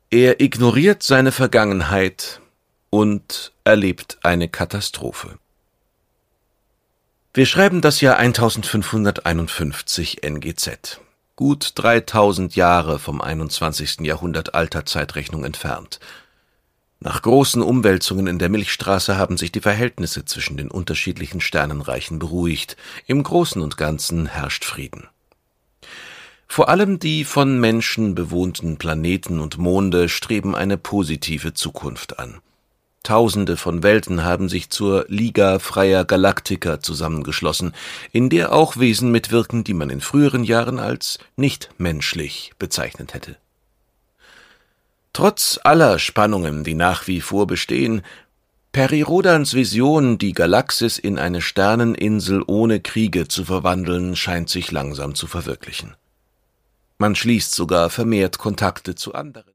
Er ignoriert seine Vergangenheit und erlebt eine Katastrophe. Wir schreiben das Jahr 1551 NGZ, gut 3000 Jahre vom 21. Jahrhundert alter Zeitrechnung entfernt. Nach großen Umwälzungen in der Milchstraße haben sich die Verhältnisse zwischen den unterschiedlichen Sternenreichen beruhigt. Im Großen und Ganzen herrscht Frieden. Vor allem die von Menschen bewohnten Planeten und Monde streben eine positive Zukunft an. Tausende von Welten haben sich zur Liga Freier Galaktiker zusammengeschlossen, in der auch Wesen mitwirken, die man in früheren Jahren als nicht menschlich bezeichnet hätte. Trotz aller Spannungen, die nach wie vor bestehen, Peri-Rodans Vision, die Galaxis in eine Sterneninsel ohne Kriege zu verwandeln, scheint sich langsam zu verwirklichen. Man schließt sogar vermehrt Kontakte zu anderen.